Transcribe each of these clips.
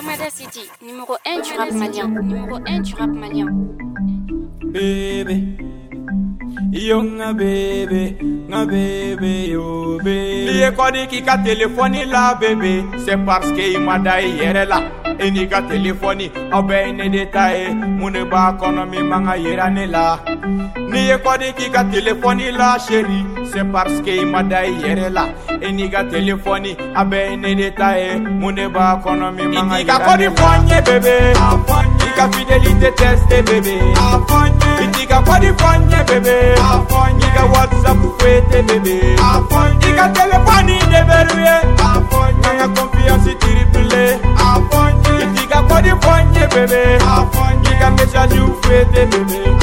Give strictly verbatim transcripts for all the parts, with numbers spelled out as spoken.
Lomada City, numéro un du rap malien. Numéro un du rap malien. Baby, yo nga baby, nga baby, yo baby. Liye kodi ki ka téléphone la bébé, c'est parce que il m'a daï yere la. Et ni ka téléphone, obé ne détaillé, mune ba kono mi manga yera ne la. Liye kodi ki ka téléphone la chérie, c'est parce que il m'a daï yere la. Et ni ka téléphone, obé ne détaillé, mune ba kono mi manga yera ne la. Ni ka kodi fonye bébé, ni ka fidélité testé bébé. Itika kwa di fonye bébé, Itika WhatsApp fouette bébé, Itika téléphone déverrouillé, Nanga confiance triplé, Itika kwa di fonye bébé, Itika message fouette bébé,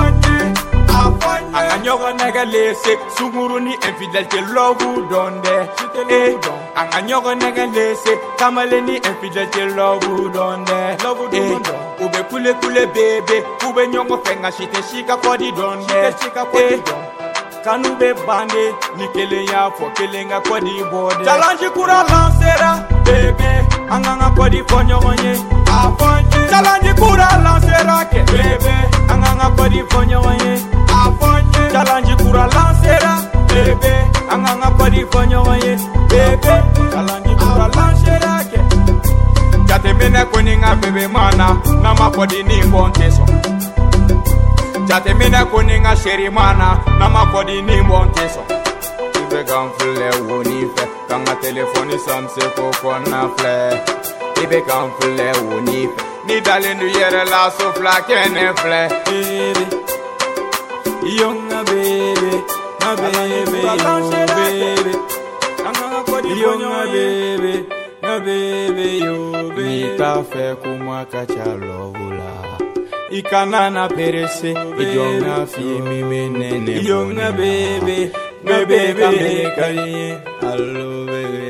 Anga nyogo nega lese, sunguru ni infidèle te love donde, eh, Anga nyogo nega lese, kamale ni infidèle te love donde, eh, Ube kule kule bébé, ube nyongo fenga shite shika kodi donde, eh, Kanu be bande, ni kele ya fo kele nga kodi bode. Challenge kura lancera, bébé, anga nga kodi fonyo onye, afonye. Challenge kura lancera ke, bébé, anga nga kodi fonyo onye, afonye. Challenge kura lancera, bébé, anga nga kodi fonyo onye, bébé. Challenge kura lancera ke. Jate mene koni nga bébé mana, na ma kodi ni bonte so. Jate mene koni nga sheri mana, na ma kodi ni bonte so. Ibe gamfule woni fe, kanga telefoni samse koko na fle. Ibe gamfule woni fe, ni dale nu yere la so fla kene fle. Baby, yonga baby, na baby, yo baby, yonga baby, na baby, yo baby. Ni ta fe kuma kacha lovula. Ikana na perese, yonga fi mi menene. Yonga baby, na baby, kari, hello baby.